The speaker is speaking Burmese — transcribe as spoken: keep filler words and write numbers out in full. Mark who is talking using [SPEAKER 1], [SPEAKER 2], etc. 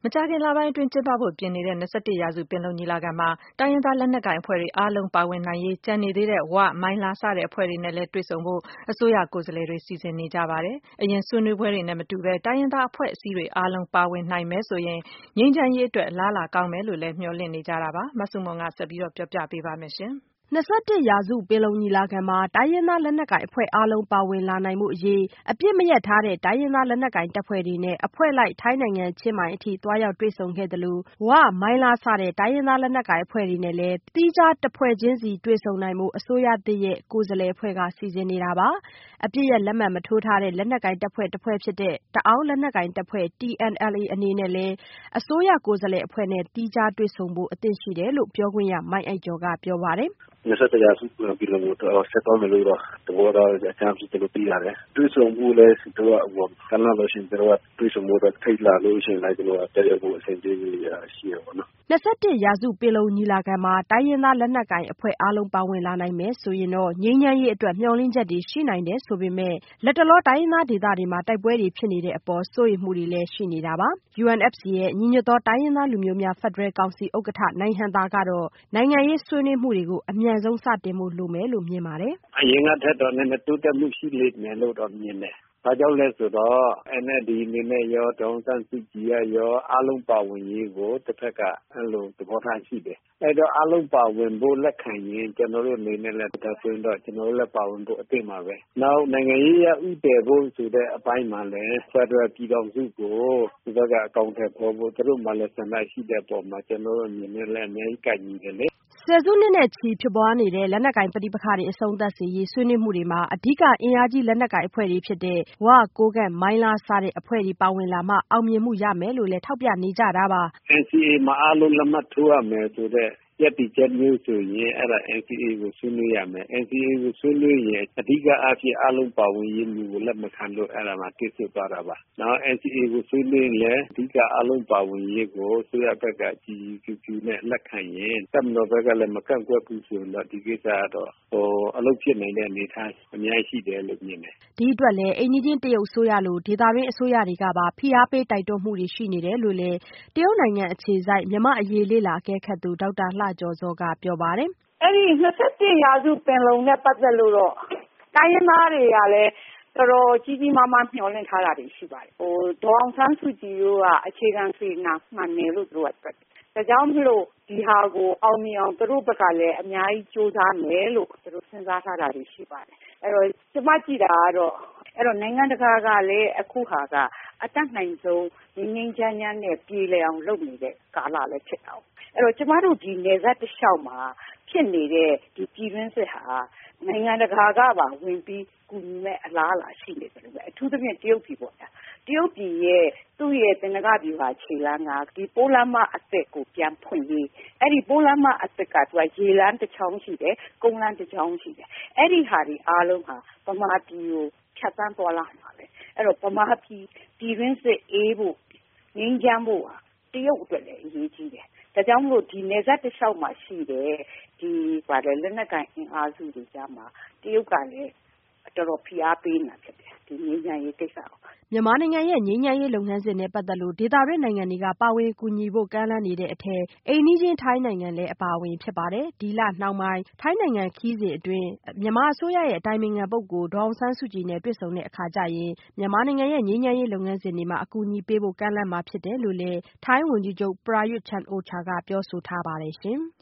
[SPEAKER 1] မကြာခင်လပိုင်းအတွင်းကျင်းပဖို့ပြင်နေတဲ့ ၂၁ရာစုပင်လုံညီလာခံမှာတိုင်းရင်းသားလက်နက်ကိုင်အဖွဲ့တွေအားလုံးပါဝင်နိုင်ရေးကျန်နေသေးတဲ့ဝ၊မိုင်းလား စတဲ့အဖွဲ့တွေနဲ့လည်းတွေ့ဆုံဖို့အစိုးရကိုယ်စားလှယ်တွေစီစဉ်နေကြပါတယ်။ အရင်ဆွေးနွေးပွဲတွေနဲ့မတူဘဲတိုင်းရင်းသားအဖွဲ့အစည်းတွေအားလုံးပါဝင်နိုင်မယ်ဆိုရင်ငြိမ်းချမ်းရေးအတွက်အလားအလာကောင်းမယ်လို့လည်းမျှော်လင့်နေကြတာပါ။ မဆုမွန် ဆက်ပြောပြပေးပါမယ်။
[SPEAKER 2] ၂၁ရာစုပင်လုံညီလာခံမှာတိုင်းရင်းသားလက်နက်ကိုင်အဖွဲ့အားလုံးပါဝင်လာနိုင်ဖို့အရေးအပစ်မရပ်ထားတဲ့တိုင်းရင်းသားလက်နက်ကိုင်တပ်ဖွဲ့တွေနဲ့အဖွဲ့လိုက်ထိုင်းနိုင်ငံချင်းမိုင်အထိသွားရောက်တွေ့ဆုံခဲ့သလိုဝ၊မိုင်းလား စတဲ့တိုင်းရင်းသားလက်နက်ကိုင်အဖွဲ့တွေနဲ့လည်းသီးခြားတဖွဲ့ချင်းစီတွေ့ဆုံနိုင်ဖို့အစိုးရသစ်ရဲ့ကိုယ်စားလှယ်အဖွဲ့ကစီစဉ်နေတာပါ။ အပစ်ရပ်လက်မှတ်မထိုးထားတဲ့လက်နက်ကိုင်တပ်ဖွဲ့တဖွဲ့ဖြစ်တဲ့တအောင်းလက်နက်ကိုင်တပ်ဖွဲ့ T N L A အနေနဲ့လည်းအစိုးရကိုယ်စားလှယ်အဖွဲ့နဲ့သီးခြားတွေ့ဆုံဖို့အသင့်ရှိတယ်လို့ပြောခွင့်ရမိုင်းအိုက်ကျော်ကပြောပါတယ်။
[SPEAKER 3] "၂၁ရာစုပင်လုံကိုဆက်သွားမယ်လို့တော့သဘောထားအကြမ်းဖျင်းသိရတယ်။တွေ့ဆုံဖို့လည်းသူတို့ကကမ်းလှမ်းလို့ရှိရင်သူတို့ကတွေ့ဆုံဖို့ဖိတ်လာလို့ရှိရင်လည်းသူတို့ကတက်ရောက်ဖို့အဆင်သင့်ရှိတယ်ပေါ့နော်။
[SPEAKER 2] " ၂၁ရာစုပင်လုံညီလာခံမှာတိုင်းရင်းသားလက်နက်ကိုင်အဖွဲ့အားလုံးပါဝင်လာနိုင်မယ်ဆိုရင်တော့ငြိမ်းချမ်းရေးအတွက်မျှော်လင့်ချက်တွေရှိနိုင်တယ်ဆိုပေမဲ့လတ်တလောတိုင်းရင်းသားဒေသတွေမှာတိုက်ပွဲတွေဖြစ်နေတဲ့အပေါ်စိုးရိမ်မှုတွေလည်းရှိနေတာပါ။ U N F C ရဲ့ညီညွတ်သောတိုင်းရင်းသားလူမျိုးများဖက်ဒရယ်ကောင်စီဥက္ကဋ္ဌနိုင်ဟံသာကတော့နိုင်ငံရေးဆွေးနွေးမှုတွေကိုအမြန်ဆုံးစတင်ဖို့လိုမယ်လို့မြင်ပါတယ်
[SPEAKER 3] ။ "အရင်ကထက်တော့နည်းနည်းတိုးတက်မှုရှိလိမ့်မယ်လို့တော့မြင်တယ်။ဘာကြောင့်လဲဆိုတော့ N L D အနေနဲ့ရောဒေါ်အောင်ဆန်းစုကြည်ရောအားလုံးပါဝင်ရေးကိုတဖက်ကအဲလိုသဘောထားရှိတယ်။အဲဒီတော့အားလုံးပါဝင်ဖို့လက်ခံရင်ကျနော်တို့အနေနဲ့လည်းဒါဆိုရင်တော့ကျနော်တို့လည်းပါဝင်ဖို့အသင့်ပါပဲ။နောက်နိုင်ငံရေးအရဦးတည်ဖို့ဆိုတဲ့အပိုင်းမှာလည်းဖက်ဒရယ်ပြည်ထောင်စုကိုဒီဘက်ကအကောင်အထည်ဖော်ဖို့သူတို့မှလည်းဆန္ဒရှိတဲ့အပေါ်မှာကျနော်တို့အနေနဲ့လည်းအများကြီးကိုက်ညီတယ်လေ။
[SPEAKER 2] ဆယ်စုနှစ်နဲ့ချီဖြစ်ပွားနေတဲ့လက်နက်ကိုင်ပဋိပက္ခတွေအဆုံးသတ်စေရေးဆွေးနွေးမှုတွေမှာအဓိကအင်အားကြီးလက်နက်ကိုင်အဖွဲ့တွေဖြစ်တဲ့ဝ၊ကိုးကန့်၊မိုင်းလား စတဲ့အဖွဲ့တွေပါဝင်လာမှအောင်မြင်မှုရမယ်လို့လည်းထောက်ပြနေကြတာပါ
[SPEAKER 3] ။ "N C A မှာအားလုံးလက်မှတ်ထိုးရမယ်ဆိုတဲ့ရပ်တည်ချက်မျိုးဆိုရင်အဲဒါ N C A ကိုဆွေးနွေးရမယ်။ N C A ကိုဆွေးနွေးရင်အဓိကအားဖြင့်အားလုံးပါဝင်ရေးမူကိုလက်မခံလို့အဲဒါမှာတစ်ဆို့သွားတာပါ။နောက် N C A ကိုဆွေးနွေးရင်လည်းအဓိကအားလုံးပါဝင်ရေးကိုအစိုးရဘက်ကကြည်ကြည်ဖြူဖြူနဲ့လက်ခံရင်တပ်မတော်ဘက်ကလည်းမကန့်ကွက်ဘူးဆိုရင်တော့ဒီကိစ္စကတော့အလုပ်ဖြစ်နိုင်တဲ့အနေအထားအများကြီးရှိတယ်လို့မြင်တယ်
[SPEAKER 2] ။" ဒီအတွက်လည်းအိမ်နီးချင်းတရုတ်အစိုးရလိုဒေသတွင်းအစိုးရတွေကပါဖိအားပေးတိုက်တွန်းမှုတွေရှိနေတယ်လို့လည်းတရုတ်နိုင်ငံအခြေစိုက်မြန်မာ့အရေးလေ့လာအကဲခတ်သူဒေါက်တာလှကျော်ဇောကပြောပါတယ်
[SPEAKER 4] ။ "အဲဒီ၂၁ရာစုပင်လုံနဲ့ပတ်သက်လို့တော့တိုင်းရင်းသားတွေကလည်းတော်တော်ကြီးကြီးမားမားမျှော်လင့်ထားတာတွေရှိပါတယ်။ဒေါ်အောင်ဆန်းစုကြည်တို့ကအခြေခံစေတနာမှန်တယ်လို့သူတို့ကတွက်တယ်။ဒါကြောင့်မို့လို့ဒီဟာကိုအောင်မြင်အောင်သူတို့ဘက်ကလည်းအများကြီးကြိုးစားမယ်လို့သူတို့စဉ်းစားထားတာတွေရှိပါတယ်။အဲဒီတော့ကျမကြည့်တာကတော့အဲဒီတော့နိုင်ငံတကာကလည်းအခုဟာကအတတ်နိုင်ဆုံးငြိမ်းငြိမ်းချမ်းချမ်းနဲ့ပြေလည်အောင်လုပ်နေတဲ့ကာလလည်းဖြစ်တာ။အဲဒီတော့ကျမတို့ဒီနယ်စပ်တလျှောက်မှာဖြစ်နေတဲ့ဒီပြည်တွင်းစစ်ဟာနိုင်ငံတကာကပါဝင်ပြီးကူညီမဲ့အလားအလာရှိနေတယ်။အထူးသဖြင့်တရုတ်ပြည်ပေါ့ဗျာ။တရုတ်ပြည်ရဲ့သူ့ရဲ့သင်္ကြန်ဗျူဟာခြေလှမ်းကဒီပိုးလမ်းမအသစ်ကိုပြန်ဖွင့်ရေးအဲဒီပိုးလမ်းမအသစ်ကသူကရေလမ်းတစ်ချောင်းရှိတယ်၊ကုန်းလမ်းတစ်ချောင်းရှိတယ်။အဲဒီဟာတွေအားလုံးဟာဗမာပြည်ကိုဖြတ်သန်းသွားလာမှာပဲ။အဲဒီတော့ဗမာပြည်ပြည်တွင်းစစ်အေးဖို့ငြိမ်းချမ်းဖို့ဟာတရုတ်အတွက်လည်းအရေးကြီးတယ်။ဒါကြောင့်မို့လို့ဒီနယ်စပ်တလျှောက်မှာရှိတဲ့ဒီဗာလဲလက်နက်ကိုင်အင်အားစုတွေကြားမှာတရုတ်ကလည်းတော်တော်ဖိအားပေးနေတာဖြစ်တယ်ဒီငြိမ်းချမ်းရေးကိစ္စကို။
[SPEAKER 2] " မြန်မာနိုင်ငံရဲ့ငြိမ်းချမ်းရေးလုပ်ငန်းစဉ်နဲ့ပတ်သက်လို့ဒေသတွင်းနိုင်ငံတွေကပါဝင်ကူညီဖို့ကမ်းလှမ်းနေတဲ့အထဲအိမ်နီးချင်းထိုင်းနိုင်ငံလည်းအပါအဝင်ဖြစ်ပါတယ်။ဒီလနှောင်းပိုင်းထိုင်းနိုင်ငံခရီးစဉ်အတွင်းမြန်မာအစိုးရရဲ့အတိုင်ပင်ခံပုဂ္ဂိုလ်ဒေါ်အောင်ဆန်းစုကြည်နဲ့တွေ့ဆုံတဲ့အခါကျရင်မြန်မာနိုင်ငံရဲ့ငြိမ်းချမ်းရေးလုပ်ငန်းစဉ်တွေမှာအကူအညီပေးဖို့ကမ်းလှမ်းမှာဖြစ်တယ်လို့လည်းထိုင်းဝန်ကြီးချုပ်ပရာယွတ်ချန်အိုချာကပြောဆိုထားပါတယ်ရှင်။